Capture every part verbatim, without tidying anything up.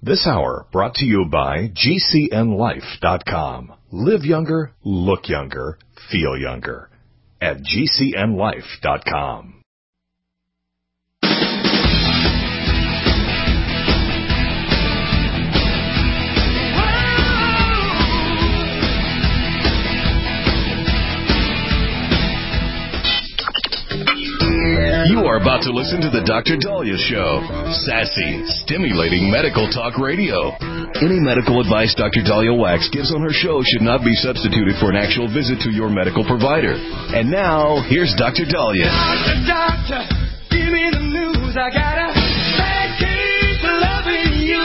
This hour brought to you by G C N life dot com. Live younger, look younger, feel younger at G C N life dot com. You are about to listen to the Doctor Daliah Show. Sassy, stimulating medical talk radio. Any medical advice Doctor Daliah Wax gives on her show should not be substituted for an actual visit to your medical provider. And now, here's Doctor Daliah. Doctor, doctor, give me the news. I got a bad case of loving you.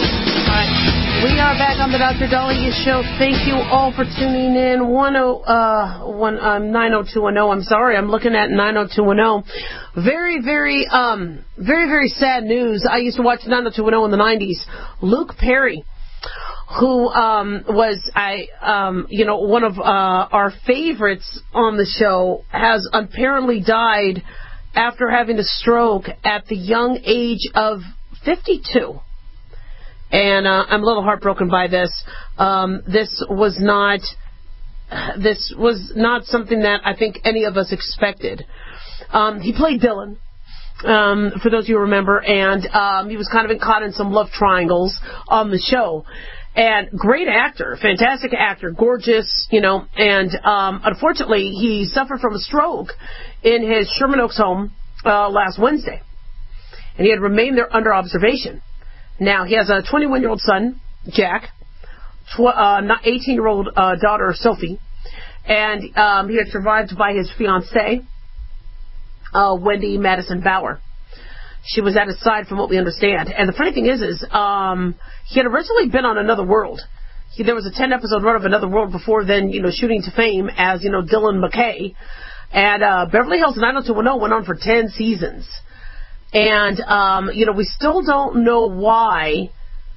We are back on the Doctor Daliah Show. Thank you all for tuning in. One oh, uh, one, um, nine oh two one oh. I'm sorry, I'm looking at nine oh two one oh. Very, very, um, very, very sad news. I used to watch nine oh two one oh in the nineties. Luke Perry, who um, was, I, um, you know, one of uh, our favorites on the show, has apparently died after having a stroke at the young age of fifty-two. And uh, I'm a little heartbroken by this. Um, this was not, this was not something that I think any of us expected. Um, he played Dylan, um, for those of you who remember, and um, he was kind of caught in some love triangles on the show. And great actor, fantastic actor, gorgeous, you know. And um, unfortunately, he suffered from a stroke in his Sherman Oaks home uh, last Wednesday, and he had remained there under observation. Now, he has a twenty-one-year-old son, Jack, tw- uh, eighteen-year-old uh, daughter, Sophie, and um, he had survived by his fiancée, uh, Wendy Madison Bauer. She was at his side from what we understand. And the funny thing is, is um, he had originally been on Another World. He, there was a ten-episode run of Another World before then, you know, shooting to fame as, you know, Dylan McKay. And uh, Beverly Hills nine oh two one oh went on for ten seasons. And, um, you know, we still don't know why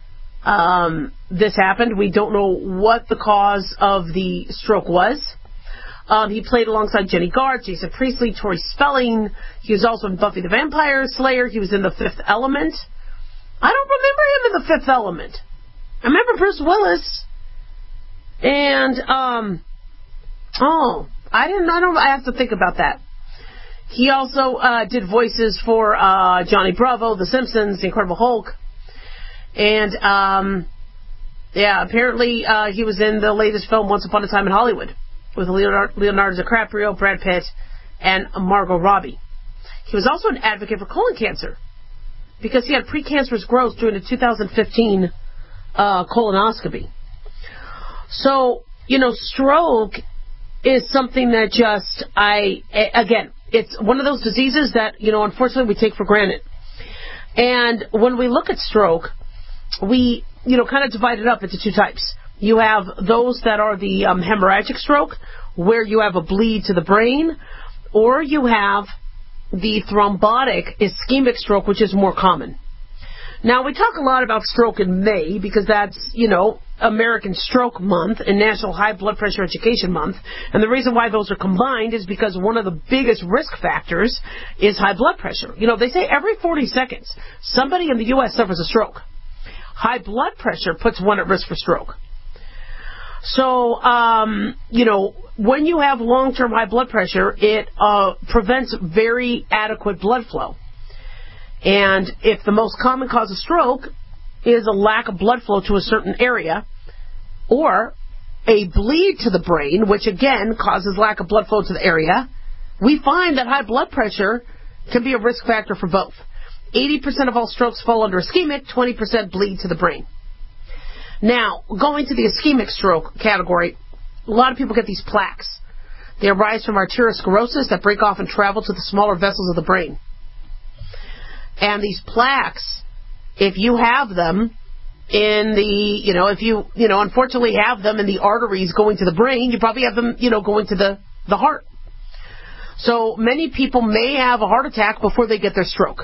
um, this happened. We don't know what the cause of the stroke was. Um, he played alongside Jenny Garth, Jason Priestley, Tori Spelling. He was also in Buffy the Vampire Slayer. He was in The Fifth Element. I don't remember him in The Fifth Element. I remember Bruce Willis. And, um, oh, I didn't, I don't, I have to think about that. He also uh, did voices for uh, Johnny Bravo, The Simpsons, The Incredible Hulk. And, um, yeah, apparently uh, he was in the latest film, Once Upon a Time in Hollywood, with Leonardo, Leonardo DiCaprio, Brad Pitt, and Margot Robbie. He was also an advocate for colon cancer because he had precancerous growth during the two thousand fifteen uh, colonoscopy. So, you know, stroke is something that just, I, again, it's one of those diseases that, you know, unfortunately we take for granted. And when we look at stroke, we, you know, kind of divide it up into two types. You have those that are the um, hemorrhagic stroke, where you have a bleed to the brain, or you have the thrombotic ischemic stroke, which is more common. Now, we talk a lot about stroke in May because that's, you know, American Stroke Month and National High Blood Pressure Education Month. And the reason why those are combined is because one of the biggest risk factors is high blood pressure. You know, they say every forty seconds, somebody in the U S suffers a stroke. High blood pressure puts one at risk for stroke. So, um, you know, when you have long-term high blood pressure, it uh, prevents very adequate blood flow. And if the most common cause of stroke is a lack of blood flow to a certain area, or a bleed to the brain, which again causes lack of blood flow to the area, we find that high blood pressure can be a risk factor for both. eighty percent of all strokes fall under ischemic, twenty percent bleed to the brain. Now, going to the ischemic stroke category, a lot of people get these plaques. They arise from arteriosclerosis that break off and travel to the smaller vessels of the brain. And these plaques, if you have them in the, you know, if you, you know, unfortunately have them in the arteries going to the brain, you probably have them, you know, going to the, the heart. So many people may have a heart attack before they get their stroke.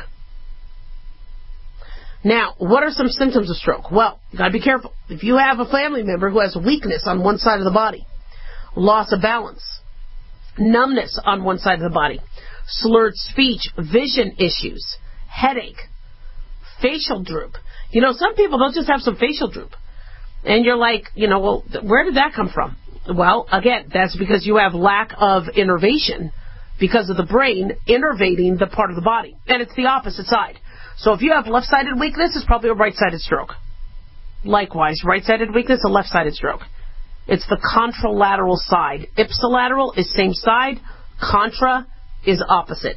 Now, what are some symptoms of stroke? Well, you got to be careful. If you have a family member who has weakness on one side of the body, loss of balance, numbness on one side of the body, slurred speech, vision issues, headache, facial droop, You know, some people, they'll just have some facial droop. And you're like, you know, well, where did that come from? Well, again, that's because you have lack of innervation because of the brain innervating the part of the body. And it's the opposite side. So if you have left-sided weakness, it's probably a right-sided stroke. Likewise, right-sided weakness, a left-sided stroke. It's the contralateral side. Ipsilateral is same side. Contra is opposite.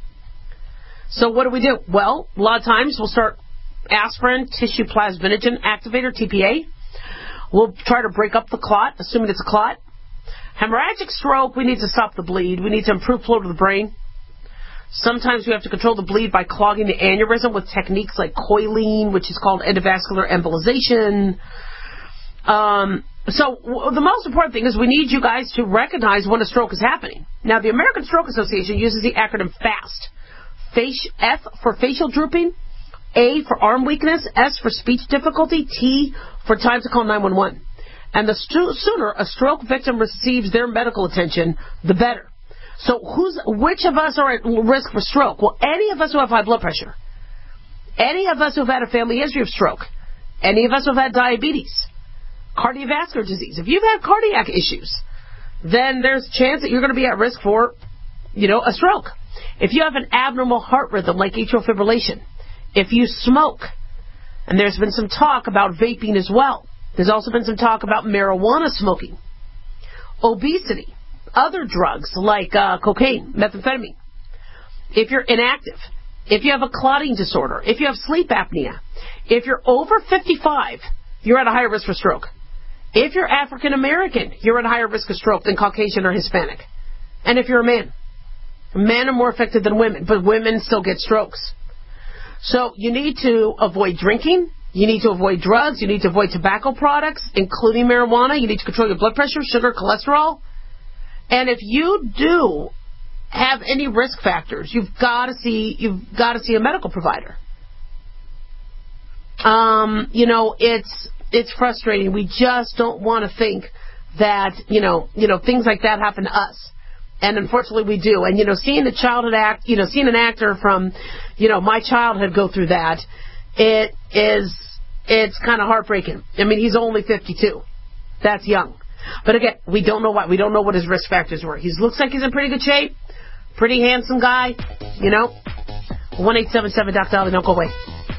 So what do we do? Well, a lot of times we'll start aspirin, tissue plasminogen activator, T P A. We'll try to break up the clot, assuming it's a clot. Hemorrhagic stroke, we need to stop the bleed. We need to improve flow to the brain. Sometimes we have to control the bleed by clogging the aneurysm with techniques like coiling, which is called endovascular embolization. Um, so w- the most important thing is we need you guys to recognize when a stroke is happening. Now, the American Stroke Association uses the acronym FAST. Face, F for facial drooping, A for arm weakness, S for speech difficulty, T for time to call nine one one. And the stu- sooner a stroke victim receives their medical attention, the better. So who's, which of us are at risk for stroke? Well, any of us who have high blood pressure, any of us who have had a family history of stroke, any of us who have had diabetes, cardiovascular disease. If you've had cardiac issues, then there's a chance that you're going to be at risk for, you know, a stroke. If you have an abnormal heart rhythm like atrial fibrillation, if you smoke, and there's been some talk about vaping as well. There's also been some talk about marijuana smoking, obesity, other drugs like uh, cocaine, methamphetamine. If you're inactive, if you have a clotting disorder, if you have sleep apnea, if you're over fifty-five, you're at a higher risk for stroke. If you're African American, you're at a higher risk of stroke than Caucasian or Hispanic. And if you're a man, men are more affected than women, but women still get strokes. So you need to avoid drinking. You need to avoid drugs. You need to avoid tobacco products, including marijuana. You need to control your blood pressure, sugar, cholesterol. And if you do have any risk factors, you've got to see you've got to see a medical provider. Um, you know, it's it's frustrating. We just don't want to think that you know you know things like that happen to us. And unfortunately, we do. And, you know, seeing a childhood act, you know, seeing an actor from, you know, my childhood go through that, it is, it's kind of heartbreaking. I mean, he's only fifty-two. That's young. But again, we don't know why. We don't know what his risk factors were. He looks like he's in pretty good shape. Pretty handsome guy, you know. one eight seven seven Doctor Dolly, don't go away.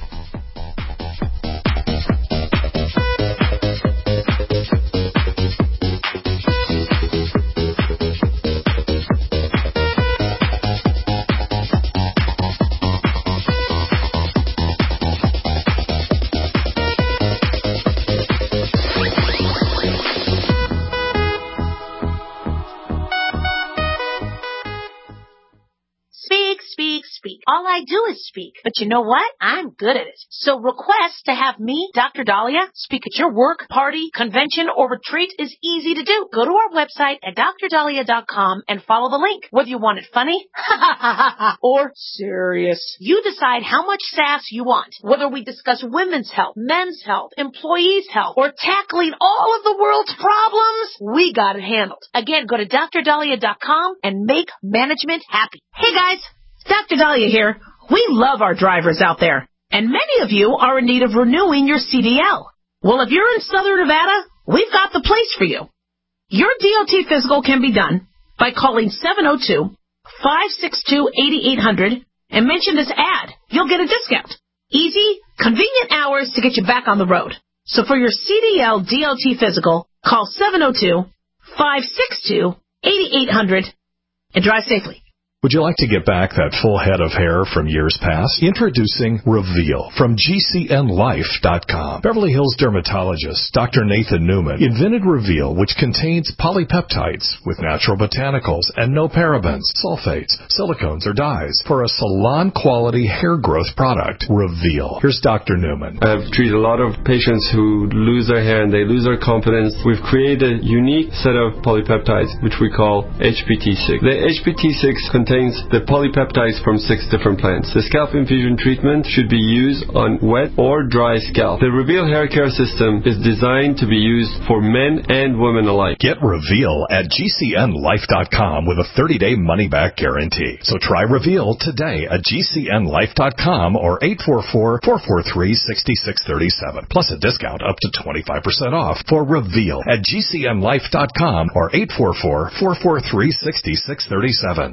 All I do is speak. But you know what? I'm good at it. So request to have me, Doctor Dahlia, speak at your work, party, convention, or retreat is easy to do. Go to our website at D R dahlia dot com and follow the link. Whether you want it funny or serious, you decide how much sass you want. Whether we discuss women's health, men's health, employees' health, or tackling all of the world's problems, we got it handled. Again, go to D R dahlia dot com and make management happy. Hey guys! Doctor Dahlia here. We love our drivers out there, and many of you are in need of renewing your C D L. Well, if you're in Southern Nevada, we've got the place for you. Your D O T physical can be done by calling seven oh two, five six two, eight eight hundred and mention this ad. You'll get a discount. Easy, convenient hours to get you back on the road. So for your C D L D O T physical, call seven oh two, five six two, eight eight hundred and drive safely. Would you like to get back that full head of hair from years past? Introducing Reveal from G C N life dot com. Beverly Hills dermatologist Doctor Nathan Newman invented Reveal, which contains polypeptides with natural botanicals and no parabens, sulfates, silicones, or dyes for a salon-quality hair growth product. Reveal. Here's Doctor Newman. I've treated a lot of patients who lose their hair and they lose their confidence. We've created a unique set of polypeptides, which we call H P T six. The H P T six contains contains the polypeptides from six different plants. The scalp infusion treatment should be used on wet or dry scalp. The Reveal Hair Care System is designed to be used for men and women alike. Get Reveal at G C N life dot com with a thirty-day money-back guarantee. So try Reveal today at G C N life dot com or eight four four, four four three, six six three seven. Plus a discount up to twenty-five percent off for Reveal at G C N life dot com or eight four four, four four three, six six three seven.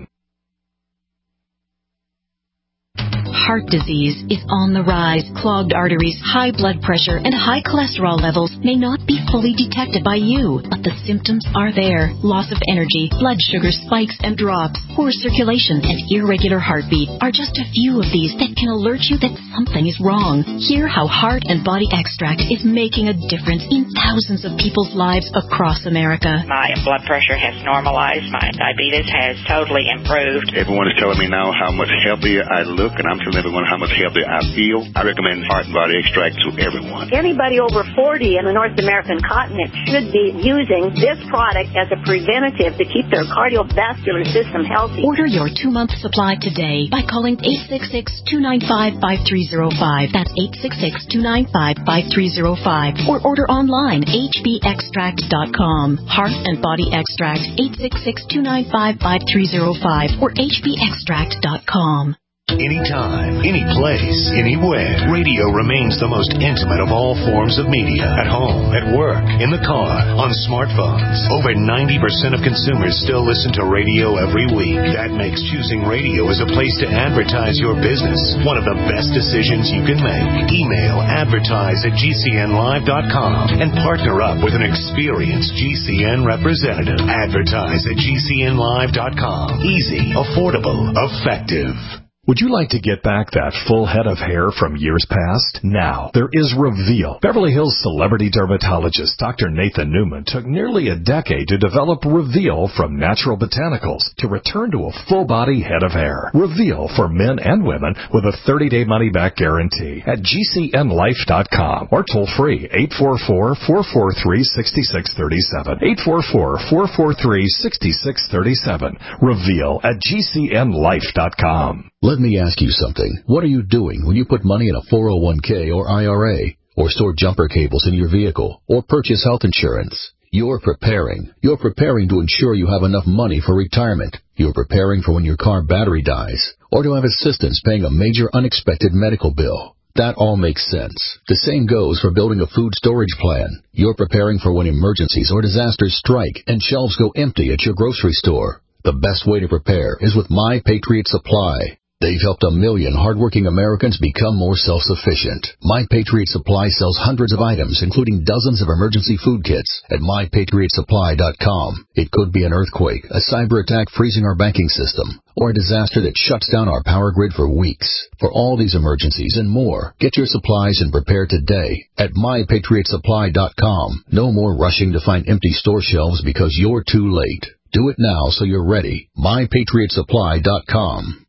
Heart disease is on the rise. Clogged arteries, high blood pressure, and high cholesterol levels may not be fully detected by you, but the symptoms are there. Loss of energy, blood sugar spikes and drops, poor circulation, and irregular heartbeat are just a few of these that can alert you that something is wrong. Hear how Heart and Body Extract is making a difference in thousands of people's lives across America. My blood pressure has normalized. My diabetes has totally improved. Everyone is telling me now how much healthier I look, and I'm telling everyone how much healthier I feel. I recommend Heart and Body Extract to everyone. Anybody over forty in the North American continent should be using this product as a preventative to keep their cardiovascular system healthy. Order your two-month supply today by calling eight six six, two nine five, five three zero five. That's eight six six, two nine five, five three zero five. Or order online, H B extract dot com. Heart and Body Extract, eight six six, two nine five, five three zero five or H B extract dot com. Anytime, any place, anywhere, radio remains the most intimate of all forms of media. At home, at work, in the car, on smartphones. Over ninety percent of consumers still listen to radio every week. That makes choosing radio as a place to advertise your business one of the best decisions you can make. Email advertise at G C N live dot com and partner up with an experienced G C N representative. Advertise at G C N live dot com. Easy, affordable, effective. Would you like to get back that full head of hair from years past? Now, there is Reveal. Beverly Hills celebrity dermatologist Doctor Nathan Newman took nearly a decade to develop Reveal from natural botanicals to return to a full-body head of hair. Reveal for men and women with a thirty-day money-back guarantee at G C N life dot com or toll-free eight four four, four four three, six six three seven. eight four four, four four three, six six three seven. Reveal at G C N life dot com. Let me ask you something. What are you doing when you put money in a four oh one k or I R A, or store jumper cables in your vehicle, or purchase health insurance? You're preparing. You're preparing to ensure you have enough money for retirement. You're preparing for when your car battery dies, or to have assistance paying a major unexpected medical bill. That all makes sense. The same goes for building a food storage plan. You're preparing for when emergencies or disasters strike and shelves go empty at your grocery store. The best way to prepare is with My Patriot Supply. They've helped a million hardworking Americans become more self-sufficient. My Patriot Supply sells hundreds of items, including dozens of emergency food kits at my patriot supply dot com. It could be an earthquake, a cyber attack freezing our banking system, or a disaster that shuts down our power grid for weeks. For all these emergencies and more, get your supplies and prepare today at my patriot supply dot com. No more rushing to find empty store shelves because you're too late. Do it now so you're ready. my patriot supply dot com.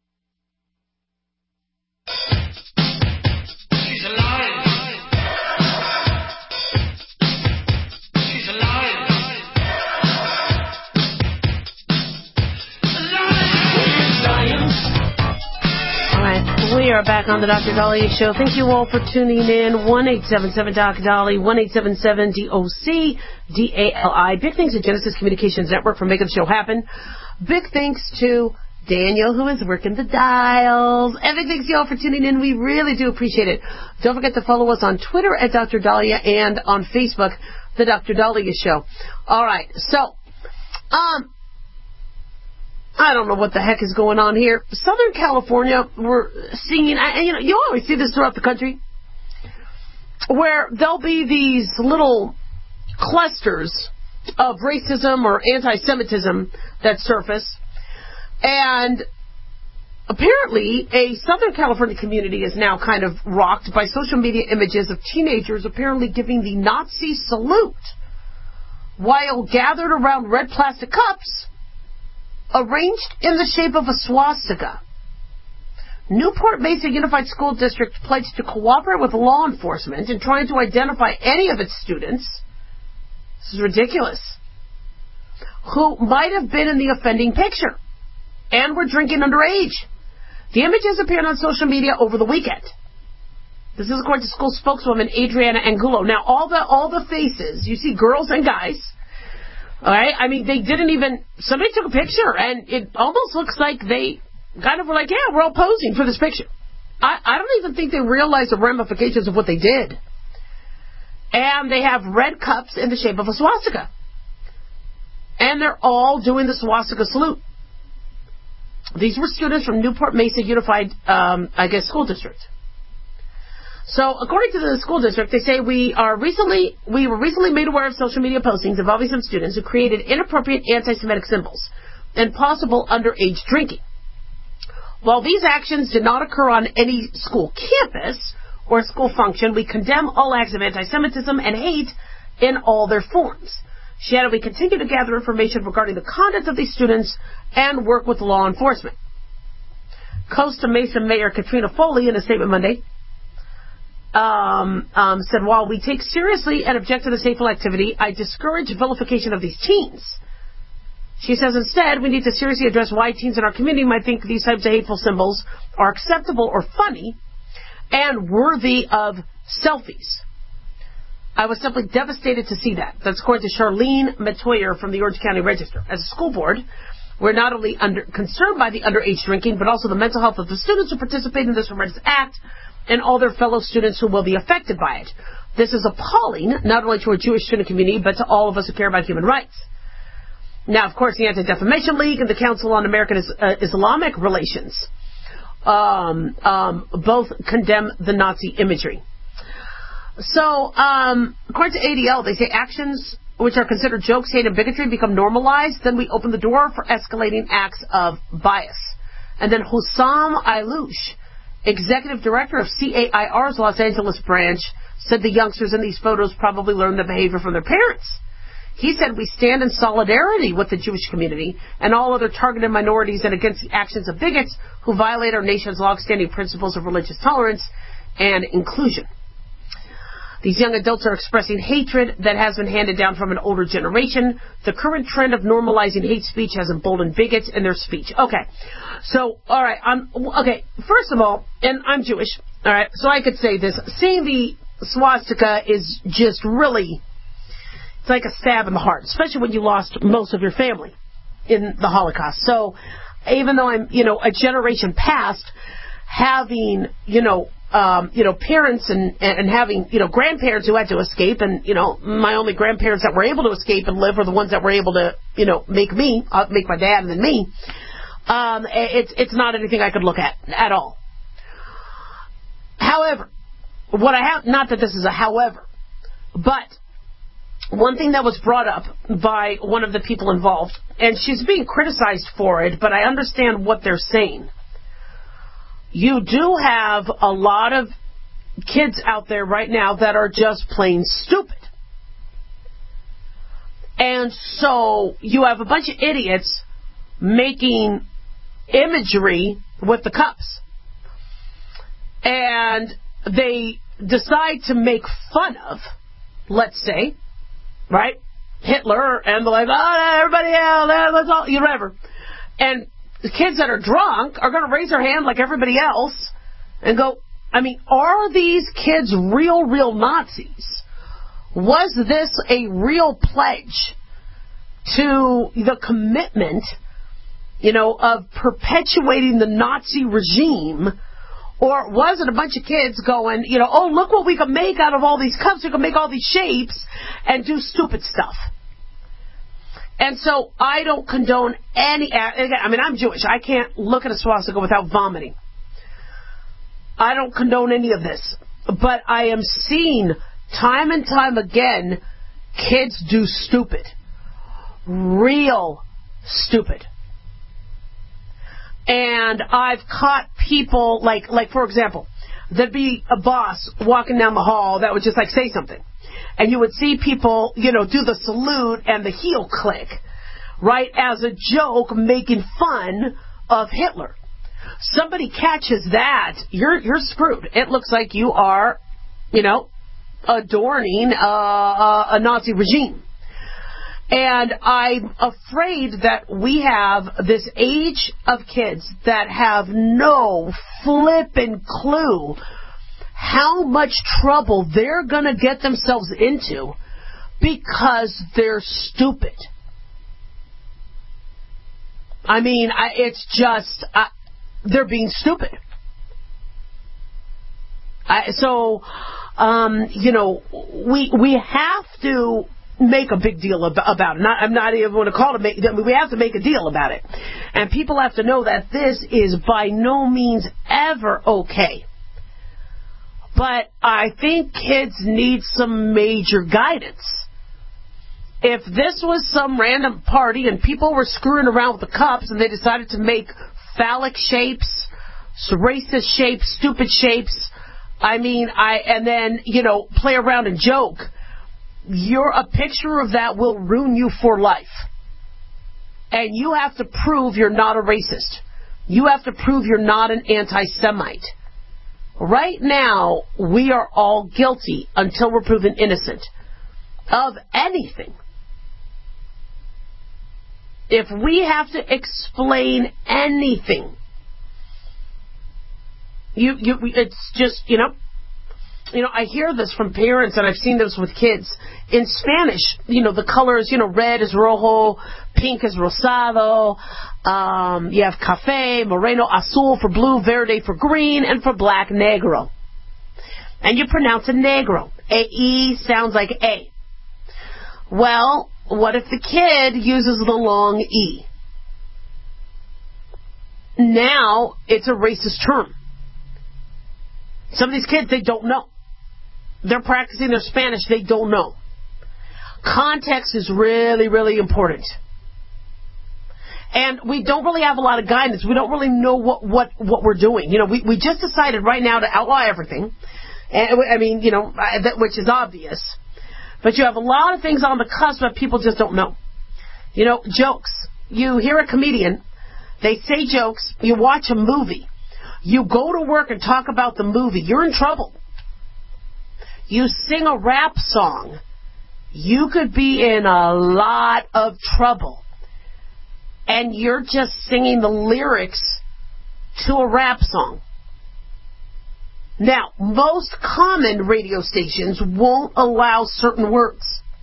She's alive. She's alive. Alive. All right, we are back on the Doctor Dahlia Show. Thank you all for tuning in. one eight seven seven D O C D A L I, one eight seven seven D O C D A L I. Big thanks to Genesis Communications Network for making the show happen. Big thanks to Daniel, who is working the dials. And big thanks to y'all for tuning in. We really do appreciate it. Don't forget to follow us on Twitter at Doctor Dahlia and on Facebook, The Doctor Dahlia Show. All right, so, um, I don't know what the heck is going on here. Southern California, we're seeing, and you know, you always see this throughout the country, where there'll be these little clusters of racism or anti-Semitism that surface. And apparently, a Southern California community is now kind of rocked by social media images of teenagers apparently giving the Nazi salute while gathered around red plastic cups arranged in the shape of a swastika. Newport Mesa Unified School District pledged to cooperate with law enforcement in trying to identify any of its students, this is ridiculous, who might have been in the offending picture. and were drinking underage. The images appeared on social media over the weekend. This is according to school spokeswoman Adriana Angulo. Now, all the all the faces, you see girls and guys, all right? I mean, they didn't even, somebody took a picture, and it almost looks like they kind of were like, yeah, we're all posing for this picture. I, I don't even think they realize the ramifications of what they did. And they have red cups in the shape of a swastika. And they're all doing the swastika salute. These were students from Newport Mesa Unified, um, I guess, school district. So, according to the school district, they say we are recently we were recently made aware of social media postings involving some students who created inappropriate anti-Semitic symbols and possible underage drinking. While these actions did not occur on any school campus or school function, we condemn all acts of anti-Semitism and hate in all their forms. She added, we continue to gather information regarding the conduct of these students and work with law enforcement. Costa Mesa Mayor Katrina Foley, in a statement Monday, um, um, said, while we take seriously and object to this hateful activity, I discourage vilification of these teens. She says, instead, we need to seriously address why teens in our community might think these types of hateful symbols are acceptable or funny and worthy of selfies. I was simply devastated to see that. That's according to Charlene Metoyer from the Orange County Register. As a school board, we're not only under, concerned by the underage drinking, but also the mental health of the students who participate in this horrendous act and all their fellow students who will be affected by it. This is appalling, not only to our Jewish student community, but to all of us who care about human rights. Now, of course, the Anti-Defamation League and the Council on American uh, Islamic Relations um, um, both condemn the Nazi imagery. So, um, according to A D L, they say actions which are considered jokes, hate, and bigotry become normalized. Then we open the door for escalating acts of bias. And then Hussam Ayloush, executive director of C A I R's Los Angeles branch, said the youngsters in these photos probably learned the behavior from their parents. He said, we stand in solidarity with the Jewish community and all other targeted minorities and against the actions of bigots who violate our nation's longstanding principles of religious tolerance and inclusion. These young adults are expressing hatred that has been handed down from an older generation. The current trend of normalizing hate speech has emboldened bigots in their speech. Okay, so, all right, I'm, okay, first of all, and I'm Jewish, all right, so I could say this. Seeing the swastika is just really, it's like a stab in the heart, especially when you lost most of your family in the Holocaust. So even though I'm, you know, a generation past, having, you know, um, you know, parents and, and having, you know, grandparents who had to escape, and, you know, my only grandparents that were able to escape and live were the ones that were able to, you know, make me, uh, make my dad and then me. Um, it's, it's not anything I could look at at all. However, what I have, not that this is a however, but one thing that was brought up by one of the people involved, and she's being criticized for it, but I understand what they're saying. You do have a lot of kids out there right now that are just plain stupid. And so you have a bunch of idiots making imagery with the cups. And they decide to make fun of, let's say, right, Hitler, and they're like, oh, everybody else, let's all, you know, whatever. And the kids that are drunk are going to raise their hand like everybody else and go, I mean, are these kids real, real Nazis? Was this a real pledge to the commitment, you know, of perpetuating the Nazi regime? Or was it a bunch of kids going, you know, oh, look what we can make out of all these cups. We can make all these shapes and do stupid stuff. And so I don't condone any, again, I mean, I'm Jewish. I can't look at a swastika without vomiting. I don't condone any of this. But I am seeing time and time again kids do stupid. Real stupid. And I've caught people, like, like for example, there'd be a boss walking down the hall that would just, like, say something. And you would see people, you know, do the salute and the heel click, right, as a joke, making fun of Hitler. Somebody catches that, you're you're screwed. It looks like you are, you know, adorning uh, a Nazi regime. And I'm afraid that we have this age of kids that have no flippin' clue how much trouble they're going to get themselves into because they're stupid. I mean, I, it's just, uh, they're being stupid. I, so, um, you know, we we have to make a big deal about, about it. Not, I'm not even going to call it. Make, we have to make a deal about it, and people have to know that this is by no means ever okay. But I think kids need some major guidance. If this was some random party and people were screwing around with the cups and they decided to make phallic shapes, racist shapes, stupid shapes, I mean, I and then, you know, play around and joke, you're a picture of that will ruin you for life. And you have to prove you're not a racist. You have to prove you're not an anti-Semite. Right now, we are all guilty until we're proven innocent of anything. If we have to explain anything, you, you, it's just, you know, you know, I hear this from parents, and I've seen this with kids. In Spanish, you know, the colors, you know, red is rojo, pink is rosado, um, you have café, moreno, azul for blue, verde for green, and for black, negro. And you pronounce it negro. A-E sounds like A. Well, what if the kid uses the long E? Now, it's a racist term. Some of these kids, they don't know. They're practicing their Spanish, they don't know. Context is really, really important. And we don't really have a lot of guidance. We don't really know what, what, what we're doing. You know, we, we just decided right now to outlaw everything. And, I mean, you know, which is obvious. But you have a lot of things on the cusp that people just don't know. You know, jokes. You hear a comedian, they say jokes, you watch a movie. You go to work and talk about the movie, you're in trouble. You sing a rap song, you could be in a lot of trouble. And you're just singing the lyrics to a rap song. Now, most common radio stations won't allow certain words.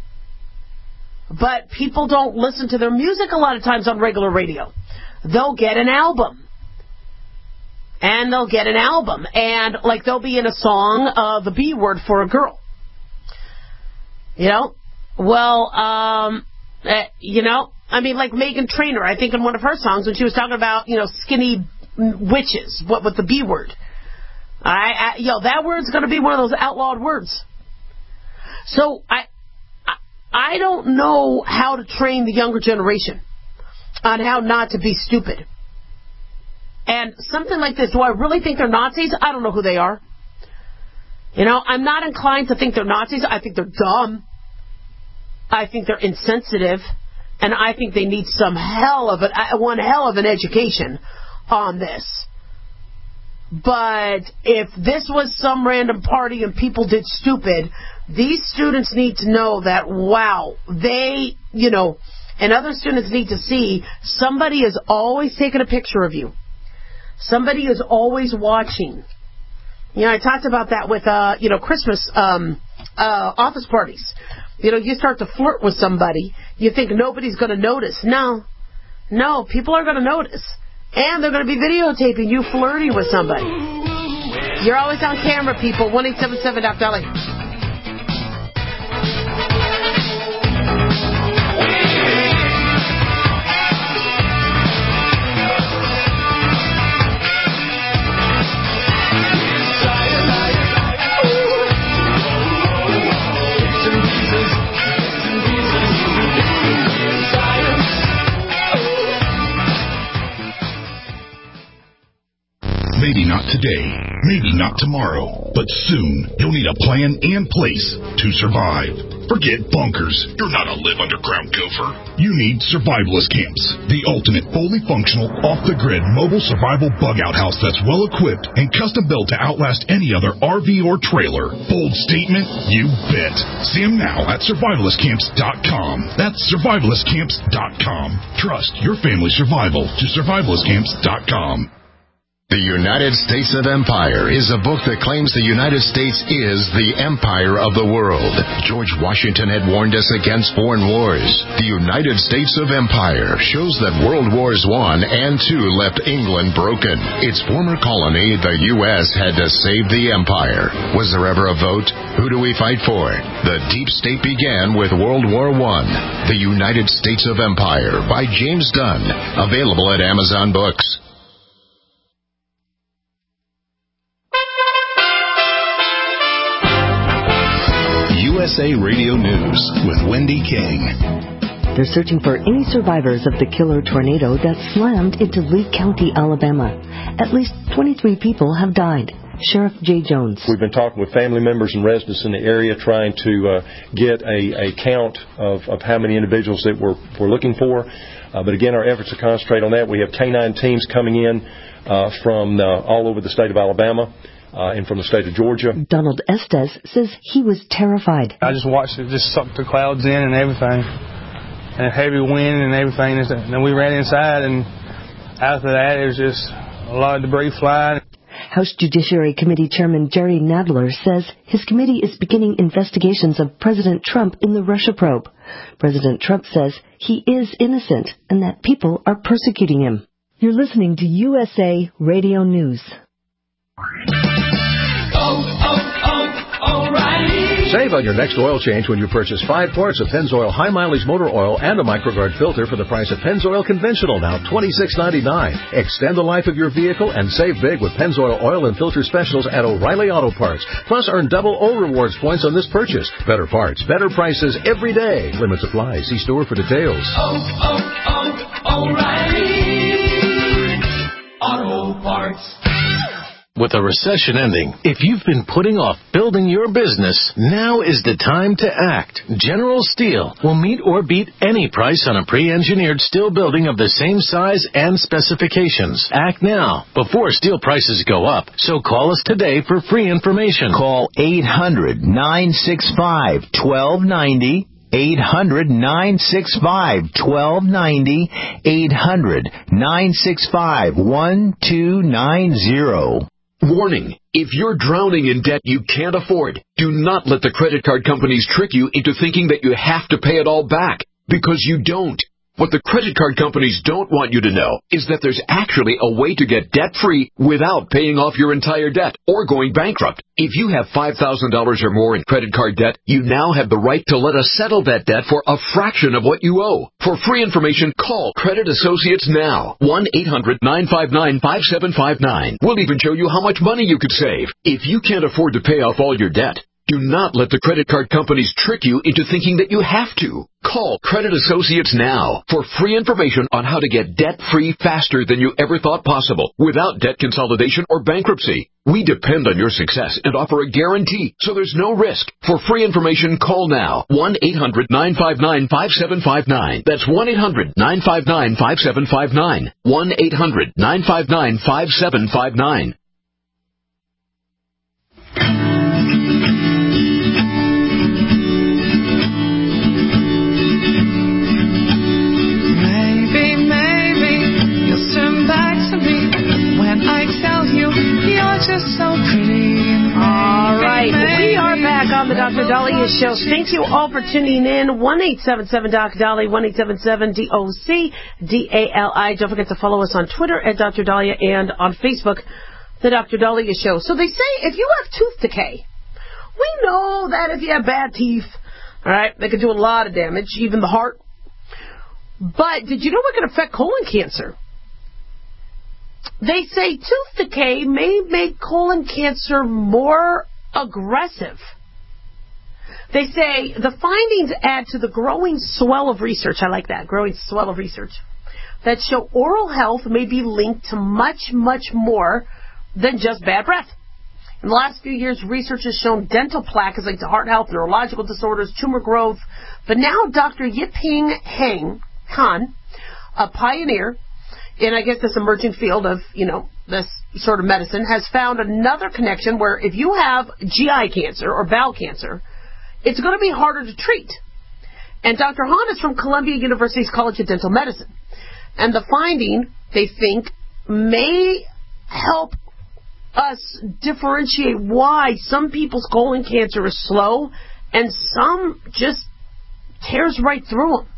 But people don't listen to their music a lot of times on regular radio. They'll get an album. And they'll get an album. And, like, they'll be in a song, uh, the B word for a girl. You know? Well, um, uh, you know, I mean, like Meghan Trainor, I think in one of her songs when she was talking about, you know, skinny witches, what with the B word. I, I, yo, that word's going to be one of those outlawed words. So I, I, I don't know how to train the younger generation on how not to be stupid. And something like this, do I really think they're Nazis? I don't know who they are. You know, I'm not inclined to think they're Nazis. I think they're dumb. I think they're insensitive. And I think they need some hell of a, one hell of an education on this. But if this was some random party and people did stupid, these students need to know that, wow, they, you know, and other students need to see somebody is always taking a picture of you. Somebody is always watching. You know, I talked about that with, uh, you know, Christmas um, uh, office parties. You know, you start to flirt with somebody, you think nobody's going to notice. No. No, people are going to notice. And they're going to be videotaping you flirting with somebody. You're always on camera, people. one eight seven seven Doc Dolly. Maybe not today. Maybe not tomorrow, but soon you'll need a plan and place to survive. Forget bunkers. You're not a live underground gopher. You need survivalist camps, the ultimate fully functional, off-the-grid mobile survival bug-out house that's well-equipped and custom-built to outlast any other R V or trailer. Bold statement? You bet. See them now at survivalist camps dot com. That's survivalist camps dot com. Trust your family's survival to survivalist camps dot com. The United States of Empire is a book that claims the United States is the empire of the world. George Washington had warned us against foreign wars. The United States of Empire shows that World Wars One and Two left England broken. Its former colony, the U S, had to save the empire. Was there ever a vote? Who do we fight for? The deep state began with World War One. The United States of Empire by James Dunn. Available at Amazon Books. U S A Radio News with Wendy King. They're searching for any survivors of the killer tornado that slammed into Lee County, Alabama. At least twenty-three people have died. Sheriff Jay Jones. We've been talking with family members and residents in the area trying to uh, get a, a count of, of how many individuals that we're, we're looking for. Uh, but again, our efforts to concentrate on that. We have canine teams coming in uh, from uh, all over the state of Alabama. Uh, and from the state of Georgia. Donald Estes says he was terrified. I just watched it just suck the clouds in and everything, and heavy wind and everything. And then we ran inside, and after that, it was just a lot of debris flying. House Judiciary Committee Chairman Jerry Nadler says his committee is beginning investigations of President Trump in the Russia probe. President Trump says he is innocent and that people are persecuting him. You're listening to U S A Radio News. Save on your next oil change when you purchase five quarts of Pennzoil High Mileage Motor Oil and a MicroGuard filter for the price of Pennzoil Conventional, now twenty-six ninety-nine. Extend the life of your vehicle and save big with Pennzoil Oil and Filter Specials at O'Reilly Auto Parts. Plus, earn double O Rewards points on this purchase. Better parts, better prices every day. Limits apply. See store for details. Oh, oh, oh, O'Reilly Auto Parts. With a recession ending, if you've been putting off building your business, now is the time to act. General Steel will meet or beat any price on a pre-engineered steel building of the same size and specifications. Act now, before steel prices go up. So call us today for free information. Call eight hundred, nine six five, one two nine zero. eight hundred, nine six five, one two nine zero. eight hundred, nine six five, one two nine zero. Warning, if you're drowning in debt you can't afford, do not let the credit card companies trick you into thinking that you have to pay it all back, because you don't. What the credit card companies don't want you to know is that there's actually a way to get debt-free without paying off your entire debt or going bankrupt. If you have five thousand dollars or more in credit card debt, you now have the right to let us settle that debt for a fraction of what you owe. For free information, call Credit Associates now. one eight hundred, nine five nine, five seven five nine. We'll even show you how much money you could save. If you can't afford to pay off all your debt, do not let the credit card companies trick you into thinking that you have to. Call Credit Associates now for free information on how to get debt-free faster than you ever thought possible without debt consolidation or bankruptcy. We depend on your success and offer a guarantee, so there's no risk. For free information, call now. one eight hundred, nine five nine, five seven five nine. That's one eight hundred, nine five nine, five seven five nine. one eight hundred, nine five nine, five seven five nine. Just so pretty. All right, we are back on the Doctor Dahlia Show. Thank you all for tuning in. one eight seven seven D O C Dahlia, one eight seven seven D O C D A L I. Don't forget to follow us on Twitter at Doctor Dahlia and on Facebook, the Doctor Dahlia Show. So they say if you have tooth decay, we know that if you have bad teeth, all right, they can do a lot of damage, even the heart. But did you know it can affect colon cancer? They say tooth decay may make colon cancer more aggressive. They say the findings add to the growing swell of research, I like that, growing swell of research, that show oral health may be linked to much, much more than just bad breath. In the last few years, research has shown dental plaque is linked to heart health, neurological disorders, tumor growth. But now Doctor Yiping Heng Han, a pioneer in, I guess, this emerging field of, you know, this sort of medicine, has found another connection where if you have G I cancer or bowel cancer, it's going to be harder to treat. And Doctor Han is from Columbia University's College of Dental Medicine. And the finding, they think, may help us differentiate why some people's colon cancer is slow and some just tears right through them.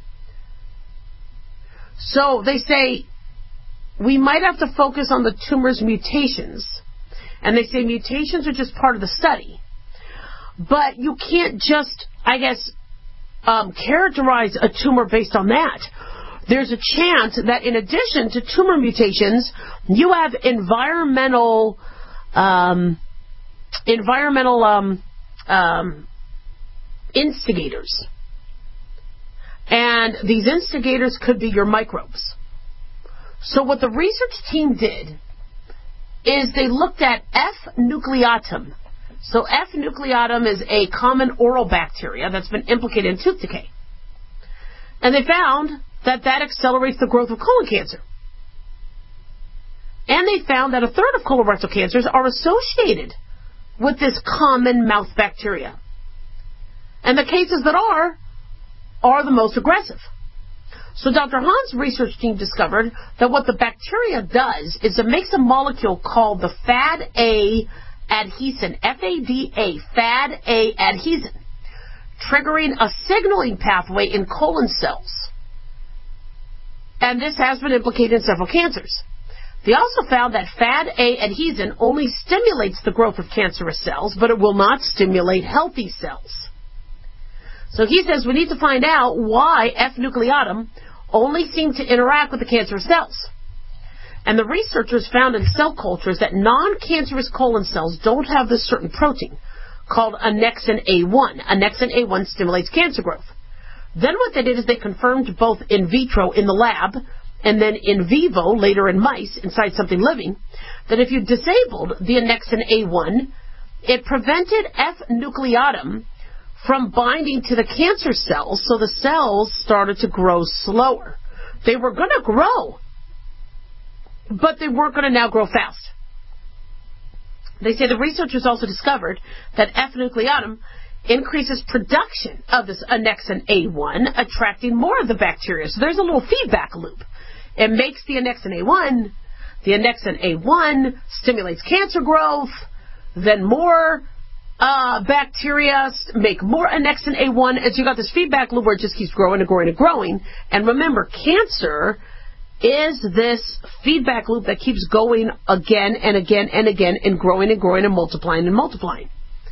So they say we might have to focus on the tumor's mutations. And they say mutations are just part of the study. But you can't just, I guess, um, characterize a tumor based on that. There's a chance that in addition to tumor mutations, you have environmental, um, environmental um, um, instigators. And these instigators could be your microbes. So what the research team did is they looked at F. nucleatum. So F. nucleatum is a common oral bacteria that's been implicated in tooth decay. And they found that that accelerates the growth of colon cancer. And they found that a third of colorectal cancers are associated with this common mouth bacteria. And the cases that are, are the most aggressive. So Doctor Han's research team discovered that what the bacteria does is it makes a molecule called the F A D A adhesin, F A D A, F A D A adhesin, triggering a signaling pathway in colon cells. And this has been implicated in several cancers. They also found that F A D A adhesin only stimulates the growth of cancerous cells, but it will not stimulate healthy cells. So he says we need to find out why F. nucleatum only seem to interact with the cancerous cells. And the researchers found in cell cultures that non-cancerous colon cells don't have this certain protein called annexin A one. Annexin A one stimulates cancer growth. Then what they did is they confirmed both in vitro in the lab and then in vivo, later in mice, inside something living, that if you disabled the annexin A one, it prevented F. nucleatum from binding to the cancer cells, so the cells started to grow slower. They were going to grow, but they weren't going to now grow fast. They say the researchers also discovered that F. nucleatum increases production of this annexin A one, attracting more of the bacteria. So there's a little feedback loop. It makes the annexin A one, the annexin A one stimulates cancer growth, then more uh, bacteria make more annexin A one, and so you got this feedback loop where it just keeps growing and growing and growing. And remember, cancer is this feedback loop that keeps going again and again and again and growing and growing and multiplying and multiplying.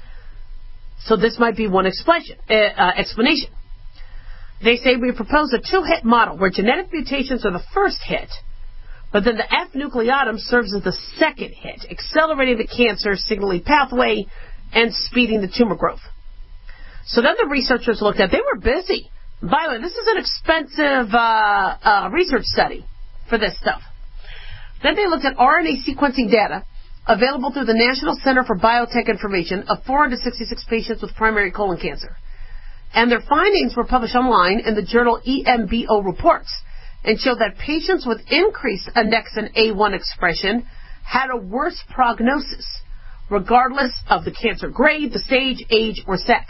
So this might be one explanation. Uh, explanation. They say we propose a two-hit model where genetic mutations are the first hit, but then the F. nucleatum serves as the second hit, accelerating the cancer signaling pathway and speeding the tumor growth. So then the researchers looked at, they were busy. By the way, this is an expensive uh, uh, research study for this stuff. Then they looked at R N A sequencing data available through the National Center for Biotech Information of four hundred sixty-six patients with primary colon cancer. And their findings were published online in the journal E M B O Reports and showed that patients with increased annexin A one expression had a worse prognosis, regardless of the cancer grade, the stage, age, or sex.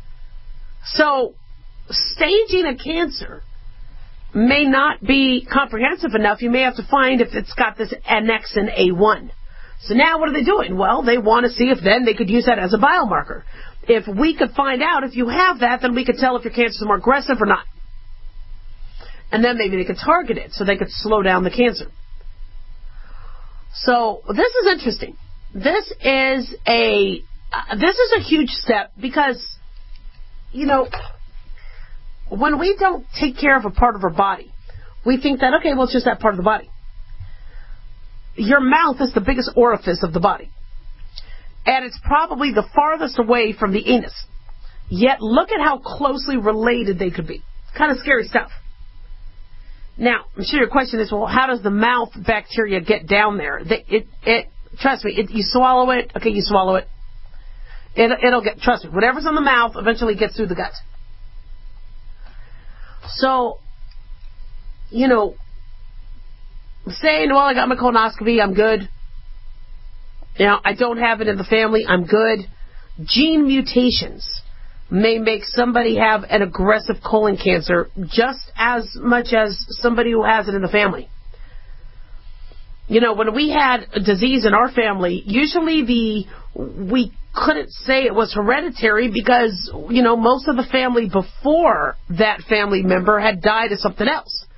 So, staging a cancer may not be comprehensive enough. You may have to find if it's got this annexin A one. So now what are they doing? Well, they want to see if then they could use that as a biomarker. If we could find out if you have that, then we could tell if your cancer is more aggressive or not. And then maybe they could target it so they could slow down the cancer. So this is interesting. This is a uh, this is a huge step because, you know, when we don't take care of a part of our body, we think that, okay, well, it's just that part of the body. Your mouth is the biggest orifice of the body. And it's probably the farthest away from the anus. Yet look at how closely related they could be. Kind of scary stuff. Now, I'm sure your question is, well, how does the mouth bacteria get down there? It, it, it Trust me, it, you swallow it, okay, you swallow it. it. It'll get, trust me, whatever's in the mouth eventually gets through the gut. So, you know, saying, well, I got my colonoscopy, I'm good. You know, I don't have it in the family, I'm good. Gene mutations may make somebody have an aggressive colon cancer just as much as somebody who has it in the family. You know, when we had a disease in our family, usually the we couldn't say it was hereditary because, you know, most of the family before that family member had died of something else.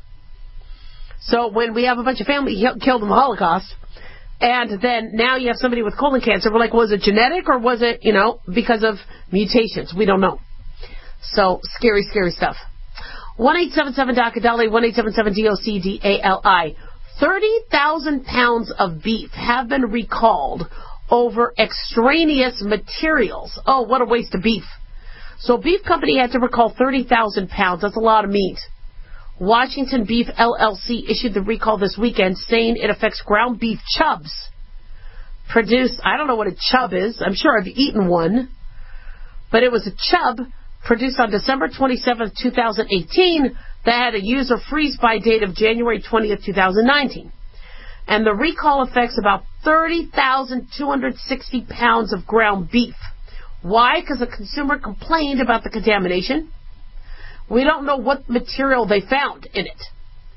So when we have a bunch of family killed in the Holocaust, and then now you have somebody with colon cancer, we're like, was it genetic or was it, you know, because of mutations? We don't know. So, scary, scary stuff. one eight seven seven D O C D A L I, one eight seven seven D O C D A L I. thirty thousand pounds of beef have been recalled over extraneous materials. Oh, what a waste of beef. So, Beef Company had to recall thirty thousand pounds. That's a lot of meat. Washington Beef L L C issued the recall this weekend, saying it affects ground beef chubs produced. I don't know what a chub is. I'm sure I've eaten one. But it was a chub produced on December twenty-seventh, twenty eighteen that had a user freeze-by date of January twentieth, twenty nineteen. And the recall affects about thirty thousand two hundred sixty pounds of ground beef. Why? Because a consumer complained about the contamination. We don't know what material they found in it.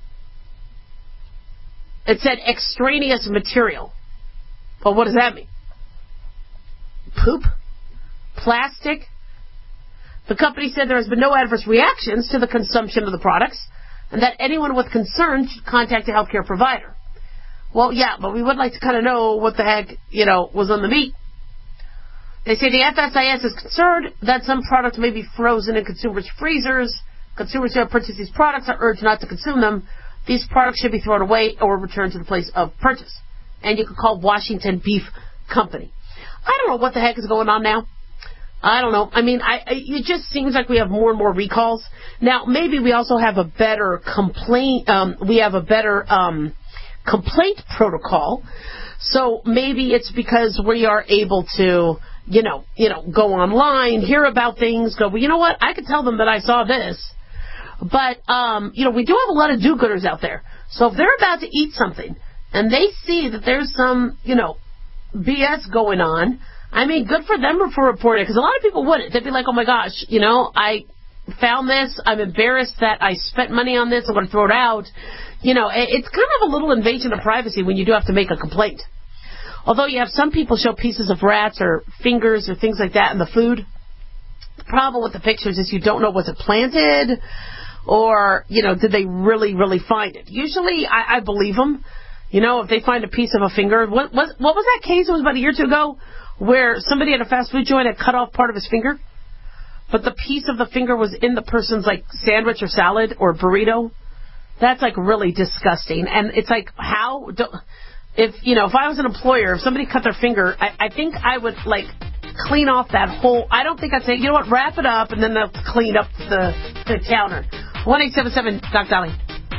It said extraneous material. Well, what does that mean? Poop? Plastic? The company said there has been no adverse reactions to the consumption of the products, and that anyone with concerns should contact a healthcare provider. Well, yeah, but we would like to kind of know what the heck, you know, was on the meat. They say the F S I S is concerned that some products may be frozen in consumers' freezers. Consumers who have purchased these products are urged not to consume them. These products should be thrown away or returned to the place of purchase. And you can call Washington Beef Company. I don't know what the heck is going on now. I don't know. I mean, I, I, it just seems like we have more and more recalls. Now, maybe we also have a better complaint. Um, we have a better um, complaint protocol. So maybe it's because we are able to, you know, you know, go online, hear about things, go, well, you know what? I could tell them that I saw this. But, um, you know, we do have a lot of do-gooders out there. So if they're about to eat something and they see that there's some, you know, B S going on, I mean, good for them for reporting it, because a lot of people wouldn't. They'd be like, oh, my gosh, you know, I found this. I'm embarrassed that I spent money on this. I'm going to throw it out. You know, it's kind of a little invasion of privacy when you do have to make a complaint. Although you have some people show pieces of rats or fingers or things like that in the food. The problem with the pictures is you don't know, was it planted or, you know, did they really, really find it? Usually I, I believe them. You know, if they find a piece of a finger. What, what, what was that case? It was about a year or two ago where somebody at a fast food joint had cut off part of his finger, but the piece of the finger was in the person's, like, sandwich or salad or burrito. That's, like, really disgusting. And it's like, how... Do, if, you know, if I was an employer, if somebody cut their finger, I, I think I would, like, clean off that whole... I don't think I'd say, you know what, wrap it up, and then they'll clean up the, the counter. one eight seven seven, Doc Dolly.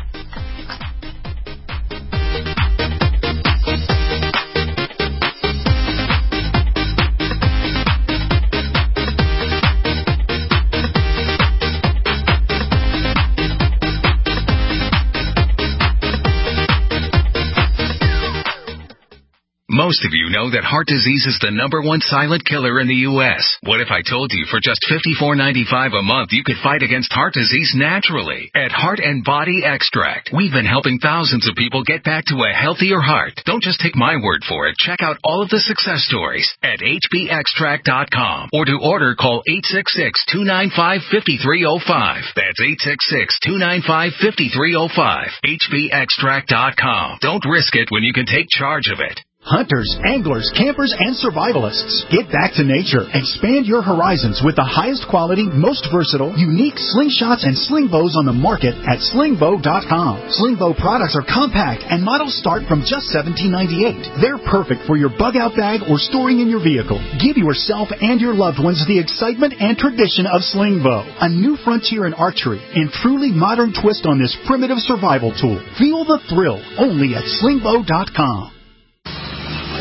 Most of you know that heart disease is the number one silent killer in the U S What if I told you for just fifty-four ninety-five a month you could fight against heart disease naturally? At Heart and Body Extract, we've been helping thousands of people get back to a healthier heart. Don't just take my word for it. Check out all of the success stories at H B extract dot com. Or to order, call eight six six, two nine five, five three zero five. That's eight six six, two nine five, five three zero five. H B extract dot com. Don't risk it when you can take charge of it. Hunters, anglers, campers, and survivalists. Get back to nature. Expand your horizons with the highest quality, most versatile, unique slingshots and sling bows on the market at sling bow dot com. Sling bow products are compact and models start from just seventeen ninety-eight. They're perfect for your bug out bag or storing in your vehicle. Give yourself and your loved ones the excitement and tradition of sling bow. A new frontier in archery and truly modern twist on this primitive survival tool. Feel the thrill only at sling bow dot com.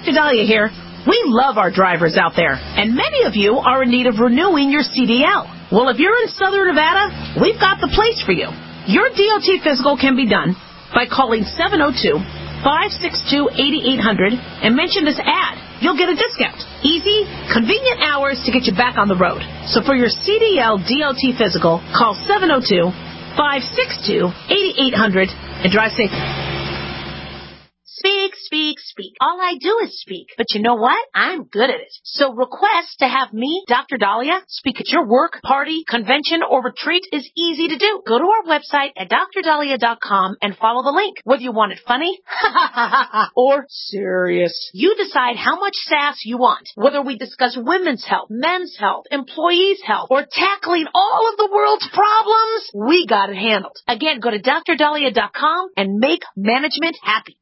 Doctor Dahlia here. We love our drivers out there, and many of you are in need of renewing your C D L. Well, if you're in Southern Nevada, we've got the place for you. Your D O T physical can be done by calling seven oh two, five six two, eight eight hundred and mention this ad. You'll get a discount. Easy, convenient hours to get you back on the road. So for your C D L D O T physical, call seven oh two, five six two, eight eight hundred and drive safe. Speak, speak, speak. All I do is speak. But you know what? I'm good at it. So request to have me, Doctor Dahlia, speak at your work, party, convention, or retreat is easy to do. Go to our website at dr dahlia dot com and follow the link. Whether you want it funny or serious, you decide how much sass you want. Whether we discuss women's health, men's health, employees' health, or tackling all of the world's problems, we got it handled. Again, go to dr dahlia dot com and make management happy.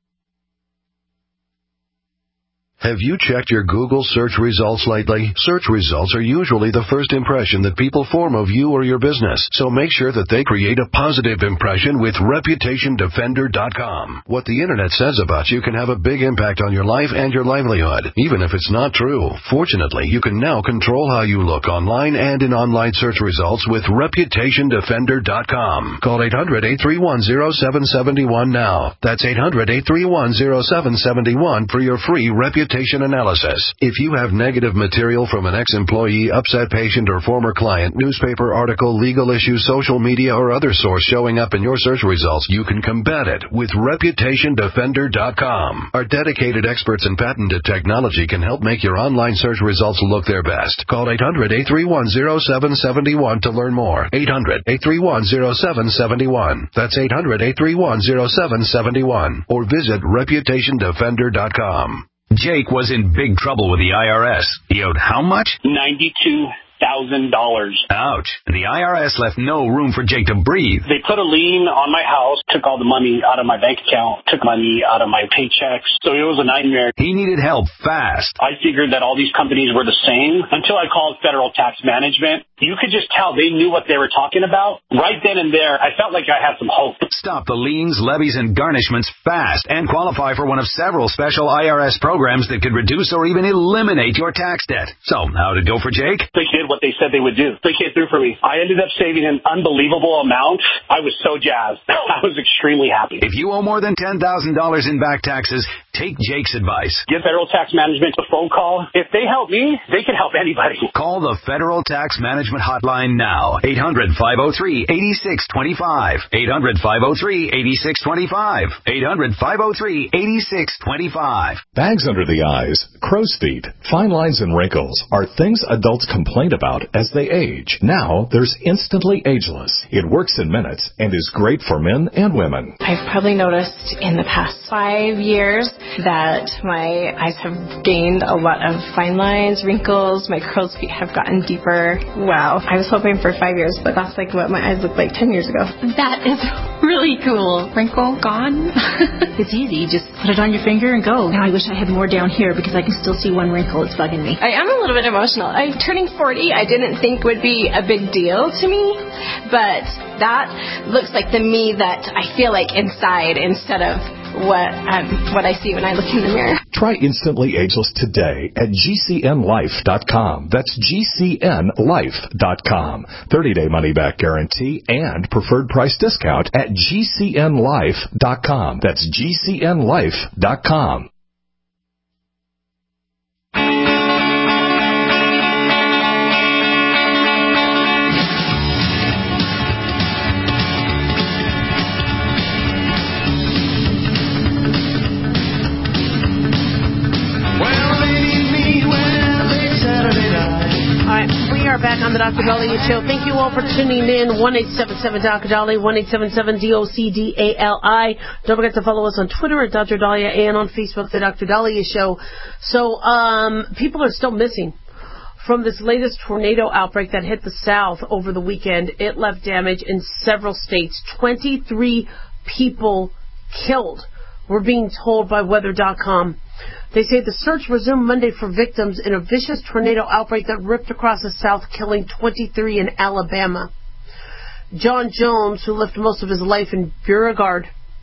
Have you checked your Google search results lately? Search results are usually the first impression that people form of you or your business, so make sure that they create a positive impression with reputation defender dot com. What the internet says about you can have a big impact on your life and your livelihood, even if it's not true. Fortunately, you can now control how you look online and in online search results with reputation defender dot com. Call eight hundred, eight three one, zero seven seven one now. That's eight hundred, eight three one, zero seven seven one for your free reputation analysis. If you have negative material from an ex-employee, upset patient, or former client, newspaper article, legal issue, social media, or other source showing up in your search results, you can combat it with reputation defender dot com. Our dedicated experts in patented technology can help make your online search results look their best. Call eight hundred, eight three one, zero seven seven one to learn more. eight hundred, eight three one, zero seven seven one. That's eight hundred, eight three one, zero seven seven one. Or visit reputation defender dot com. Jake was in big trouble with the I R S. He owed how much? ninety-two thousand dollars. Ouch. And the I R S left no room for Jake to breathe. They put a lien on my house, took all the money out of my bank account, took money out of my paychecks. So it was a nightmare. He needed help fast. I figured that all these companies were the same until I called Federal Tax Management. You could just tell they knew what they were talking about. Right then and there, I felt like I had some hope. Stop the liens, levies, and garnishments fast and qualify for one of several special I R S programs that could reduce or even eliminate your tax debt. So, how'd it go for Jake? They did what they said they would do. They came through for me. I ended up saving an unbelievable amount. I was so jazzed. I was extremely happy. If you owe more than ten thousand dollars in back taxes, take Jake's advice. Give Federal Tax Management a phone call. If they help me, they can help anybody. Call the Federal Tax Management Hotline now. eight hundred, five oh three, eight six two five. eight hundred, five oh three, eight six two five. eight hundred, five oh three, eight six two five. Bags under the eyes, crow's feet, fine lines and wrinkles are things adults complain about as they age. Now, there's Instantly Ageless. It works in minutes and is great for men and women. I've probably noticed in the past five years that my eyes have gained a lot of fine lines, wrinkles, my crow's feet have gotten deeper. Wow. I was hoping for five years, but that's like what my eyes looked like ten years ago. That is really cool. Wrinkle gone. It's easy. You just put it on your finger and go. Now I wish I had more down here because I can still see one wrinkle. It's bugging me. I am a little bit emotional. I'm turning forty. I didn't think would be a big deal to me, but that looks like the me that I feel like inside instead of what um, what I see when I look in the mirror. Try Instantly Ageless today at G C N life dot com. That's G C N life dot com. thirty-day money-back guarantee and preferred price discount at G C N life dot com. That's G C N life dot com. Back on the Doctor Dahlia Show. Thank you all for tuning in. one eight seven seven Doctor Dahlia, one eight seven seven D O C D A L I. Don't forget to follow us on Twitter at Doctor Dahlia and on Facebook, the Doctor Dahlia Show. So, um, people are still missing from this latest tornado outbreak that hit the South over the weekend. It left damage in several states. twenty-three people killed, we're being told by weather dot com. They say the search resumed Monday for victims in a vicious tornado outbreak that ripped across the South, killing twenty-three in Alabama. John Jones, who lived most of his life in Beauregard,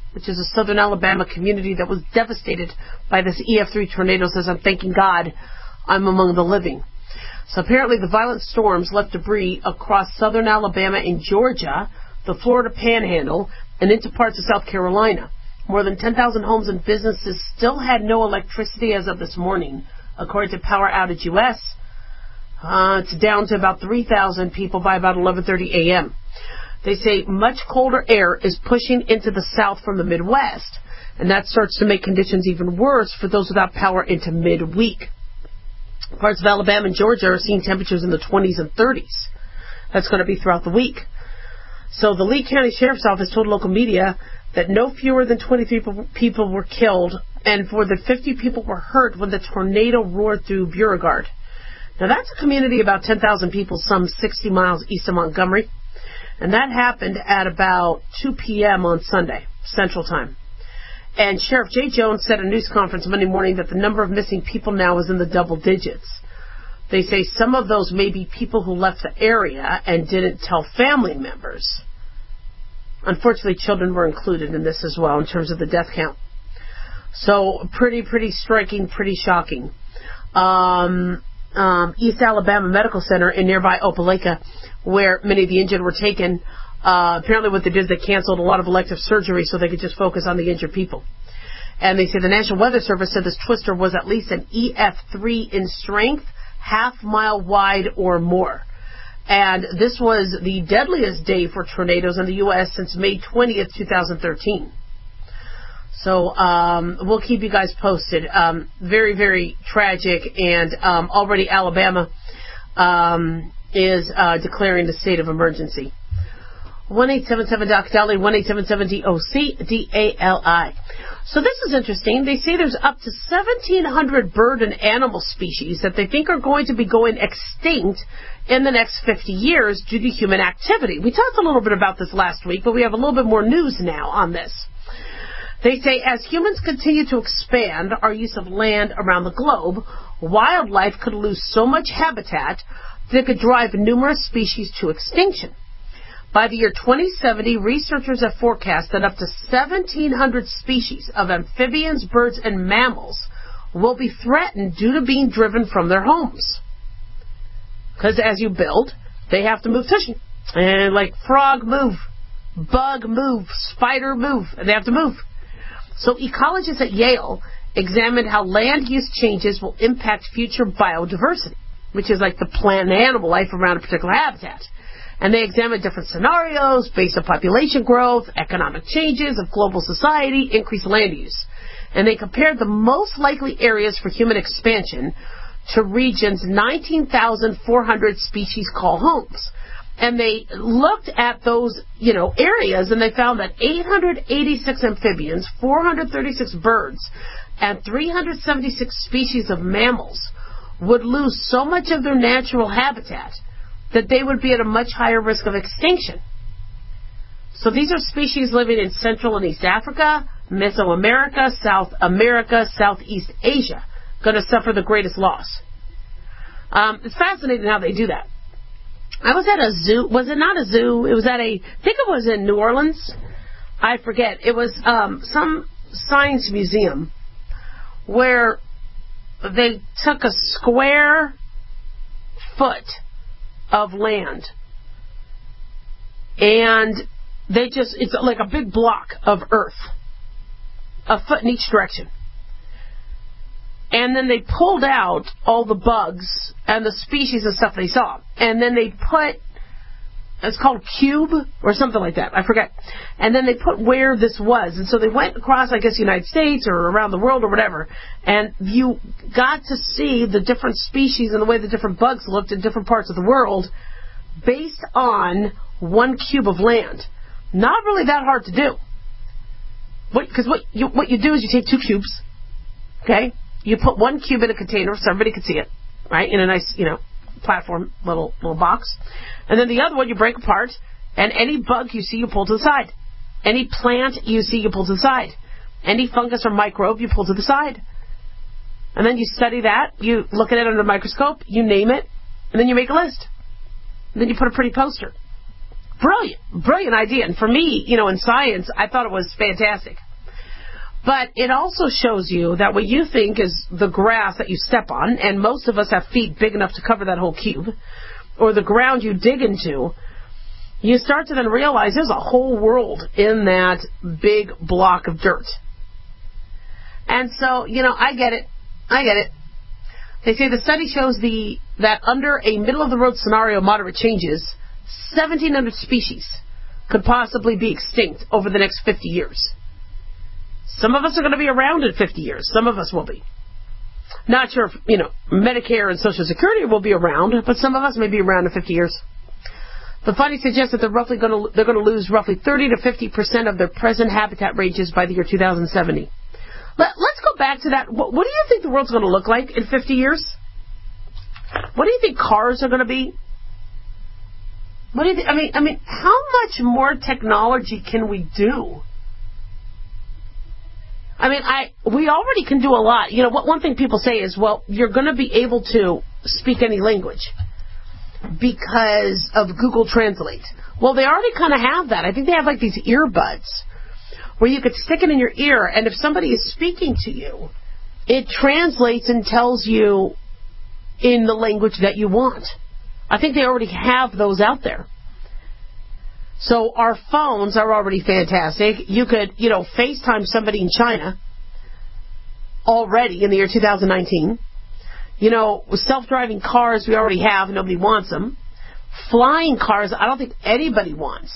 which is a southern Alabama community that was devastated by this E F three tornado, says, I'm thanking God I'm among the living. So apparently the violent storms left debris across southern Alabama and Georgia, the Florida Panhandle, and into parts of South Carolina. More than ten thousand homes and businesses still had no electricity as of this morning, according to Power Outage U S. Uh, it's down to about three thousand people by about eleven thirty a.m. They say much colder air is pushing into the south from the Midwest, and that starts to make conditions even worse for those without power into midweek. Parts of Alabama and Georgia are seeing temperatures in the twenties and thirties. That's going to be throughout the week. So the Lee County Sheriff's Office told local media that no fewer than twenty-three people were killed and more than fifty people were hurt when the tornado roared through Beauregard. Now that's a community of about ten thousand people, some sixty miles east of Montgomery. And that happened at about two p.m. on Sunday, Central Time. And Sheriff Jay Jones said at a news conference Monday morning that the number of missing people now is in the double digits. They say some of those may be people who left the area and didn't tell family members. Unfortunately, children were included in this as well in terms of the death count. So pretty, pretty striking, pretty shocking. Um, um, East Alabama Medical Center in nearby Opelika, where many of the injured were taken, uh, apparently what they did is they canceled a lot of elective surgery so they could just focus on the injured people. And they say the National Weather Service said this twister was at least an E F three in strength, half mile wide or more. And this was the deadliest day for tornadoes in the U S since May twentieth, twenty thirteen. So um, we'll keep you guys posted. Um, very, very tragic. And um, already Alabama um, is uh, declaring the state of emergency. one eight seven seven D O C D A L I, one eight seven seven D O C D A L I. So this is interesting. They say there's up to seventeen hundred bird and animal species that they think are going to be going extinct in the next fifty years due to human activity. We talked a little bit about this last week, but we have a little bit more news now on this. They say as humans continue to expand our use of land around the globe, wildlife could lose so much habitat that it could drive numerous species to extinction. By the year twenty seventy, researchers have forecast that up to seventeen hundred species of amphibians, birds, and mammals will be threatened due to being driven from their homes. Because as you build, they have to move tuition. And like frog move, bug move, spider move, and they have to move. So ecologists at Yale examined how land use changes will impact future biodiversity, which is like the plant and animal life around a particular habitat. And they examined different scenarios based on population growth, economic changes of global society, increased land use. And they compared the most likely areas for human expansion to regions nineteen thousand four hundred species call homes. And they looked at those, you know, areas, and they found that eight hundred eighty-six amphibians, four hundred thirty-six birds, and three hundred seventy-six species of mammals would lose so much of their natural habitat that they would be at a much higher risk of extinction. So these are species living in Central and East Africa, Mesoamerica, South America, Southeast Asia, going to suffer the greatest loss. Um, it's fascinating how they do that. I was at a zoo. Was it not a zoo? It was at a, I think it was in New Orleans. I forget. It was um, some science museum where they took a square foot of land and they just, it's like a big block of earth, a foot in each direction. And then they pulled out all the bugs and the species of stuff they saw. And then they put, it's called cube or something like that. I forget. And then they put where this was. And so they went across, I guess, the United States or around the world or whatever. And you got to see the different species and the way the different bugs looked in different parts of the world based on one cube of land. Not really that hard to do. Because what, what, you, what you do is you take two cubes, okay? You put one cube in a container so everybody can see it, right, in a nice, you know, platform little little box. And then the other one you break apart, and any bug you see, you pull to the side. Any plant you see, you pull to the side. Any fungus or microbe, you pull to the side. And then you study that, you look at it under a microscope, you name it, and then you make a list. And then you put a pretty poster. brilliant, brilliant idea. And for me, you know, in science, I thought it was fantastic. But it also shows you that what you think is the grass that you step on, and most of us have feet big enough to cover that whole cube, or the ground you dig into, you start to then realize there's a whole world in that big block of dirt. And so, you know, I get it. I get it. They say the study shows the that under a middle-of-the-road scenario, moderate changes, seventeen hundred species could possibly be extinct over the next fifty years. Some of us are going to be around in fifty years. Some of us will be. Not sure if, you know, Medicare and Social Security will be around, but some of us may be around in fifty years. The findings suggest that they're roughly going to they're going to lose roughly thirty to fifty percent of their present habitat ranges by the year two thousand seventy. Let, let's go back to that. What, what do you think the world's going to look like in fifty years? What do you think cars are going to be? What do you think? I mean, I mean, how much more technology can we do? I mean, I we already can do a lot. You know, what one thing people say is, well, you're going to be able to speak any language because of Google Translate. Well, they already kind of have that. I think they have like these earbuds where you could stick it in your ear, and if somebody is speaking to you, it translates and tells you in the language that you want. I think they already have those out there. So our phones are already fantastic. You could, you know, FaceTime somebody in China already in the year two thousand nineteen. You know, self-driving cars we already have. Nobody wants them. Flying cars, I don't think anybody wants.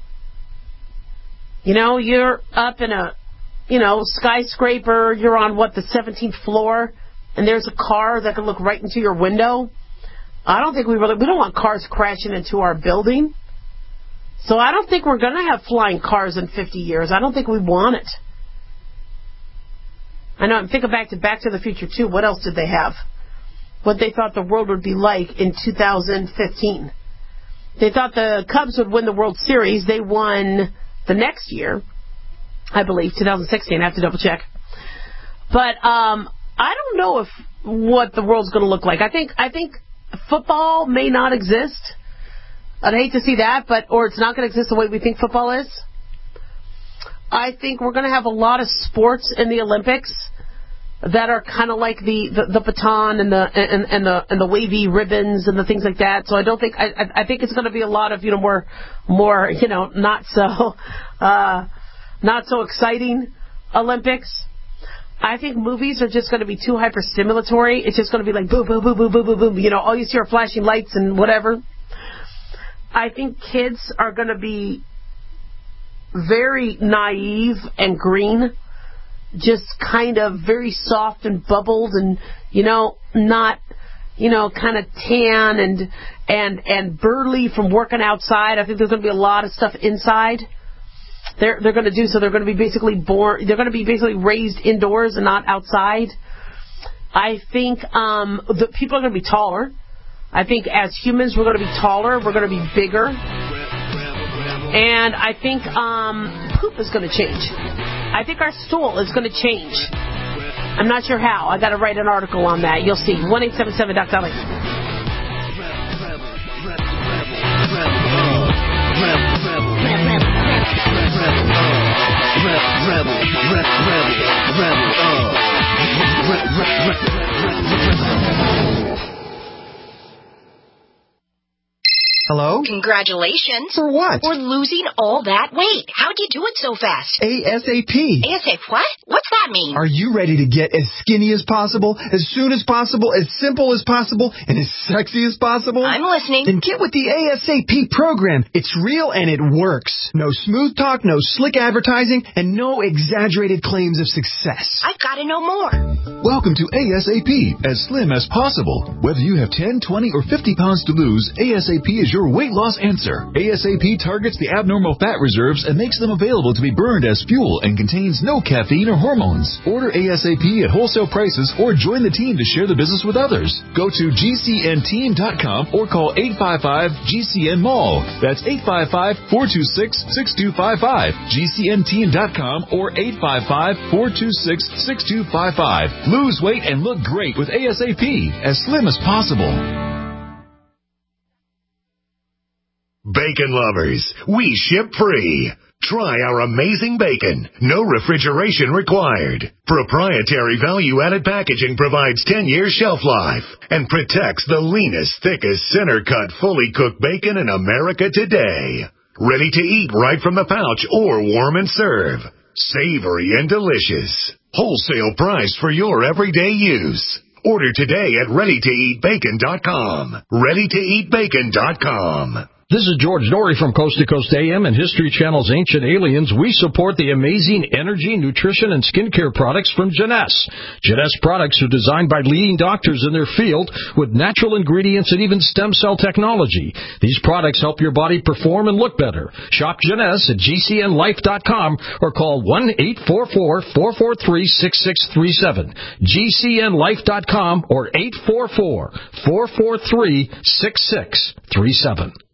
You know, you're up in a, you know, skyscraper. You're on, what, the seventeenth floor, and there's a car that can look right into your window. I don't think we really, we don't want cars crashing into our building. So I don't think we're going to have flying cars in fifty years. I don't think we want it. I know, I'm thinking back to Back to the Future two. What else did they have? What they thought the world would be like in two thousand fifteen. They thought the Cubs would win the World Series. They won the next year, I believe, two thousand sixteen. I have to double check. But um, I don't know if what the world's going to look like. I think I think football may not exist. I'd hate to see that, but or it's not going to exist the way we think football is. I think we're going to have a lot of sports in the Olympics that are kind of like the, the, the baton and the and, and the and the wavy ribbons and the things like that. So I don't think I I think it's going to be a lot of, you know, more more you know not so uh, not so exciting Olympics. I think movies are just going to be too hyper stimulatory. It's just going to be like boom boom boom boom boom boom boom. You know, all you see are flashing lights and whatever. I think kids are going to be very naive and green, just kind of very soft and bubbled and, you know, not, you know, kind of tan and and and burly from working outside. I think there's going to be a lot of stuff inside. They're they're going to do so. They're going to be basically born. They're going to be basically raised indoors and not outside. I think um, the people are going to be taller. I think as humans we're going to be taller. We're going to be bigger. And I think um, poop is going to change. I think our stool is going to change. I'm not sure how. I got to write an article on that. You'll see. one eight seven seven Doc Dolly. Hello? Congratulations. For what? For losing all that weight. How'd you do it so fast? ASAP. ASAP what? What's that mean? Are you ready to get as skinny as possible, as soon as possible, as simple as possible, and as sexy as possible? I'm listening. Then get with the ASAP program. It's real and it works. No smooth talk, no slick advertising, and no exaggerated claims of success. I've got to know more. Welcome to ASAP, as slim as possible. Whether you have ten, twenty, or fifty pounds to lose, ASAP is your weight loss answer. ASAP targets the abnormal fat reserves and makes them available to be burned as fuel and contains no caffeine or hormones. Order ASAP at wholesale prices or join the team to share the business with others. Go to G C N team dot com or call eight five five G C N mall. That's eight five five, four two six, six two five five. G C N team dot com or eight five five, four two six, six two five five. Lose weight and look great with ASAP, as slim as possible. Bacon lovers, we ship free. Try our amazing bacon. No refrigeration required. Proprietary value-added packaging provides ten years shelf life and protects the leanest, thickest, center-cut, fully cooked bacon in America today. Ready to eat right from the pouch or warm and serve. Savory and delicious. Wholesale price for your everyday use. Order today at ready to eat bacon dot com. ready to eat bacon dot com. This is George Norrie from Coast to Coast A M and History Channel's Ancient Aliens. We support the amazing energy, nutrition, and skincare products from Jeunesse. Jeunesse products are designed by leading doctors in their field with natural ingredients and even stem cell technology. These products help your body perform and look better. Shop Jeunesse at G C N life dot com or call one eight four four, four four three, six six three seven. G C N life dot com or eight four four, four four three, six six three seven.